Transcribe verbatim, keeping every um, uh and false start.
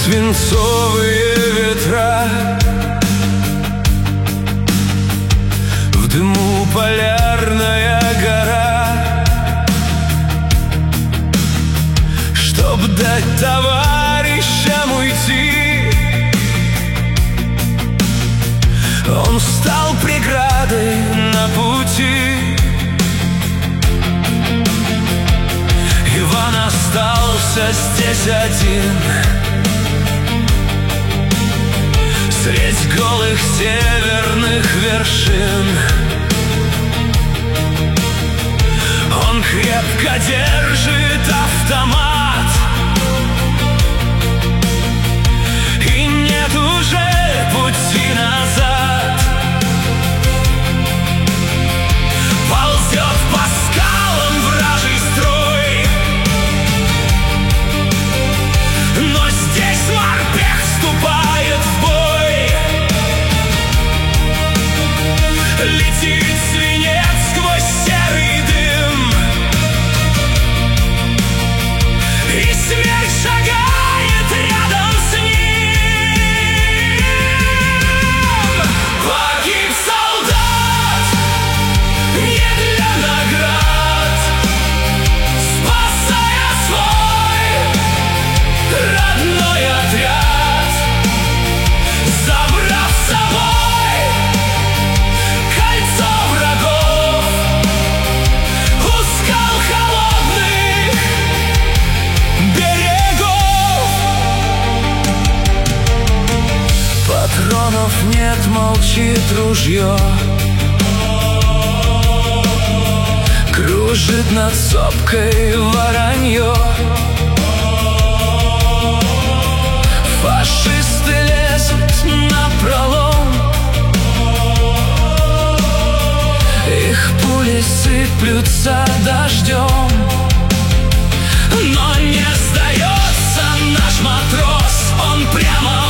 свинцовые ветра, в дыму полярная гора. Чтоб дать товарищам уйти, он стал преградой на пути. Иван остался здесь один, средь голых северных вершин. Он крепко держит автомат, и нет уже пути назад. Ползет по скалам вражий строй, но здесь морпех вступает в бой. Летит свинец сквозь серый дым, и смерть шагает рядом с ним. Погиб солдат не для наград, спасая свой родной отряд, забрав с собой кольцо врагов у скал холодных берегов. Патронов нет, молчит ружье, кружит над сопкой воронье. Фашисты лезут напролом, их пули сыплются дождем. Но не сдается наш матрос, он прямо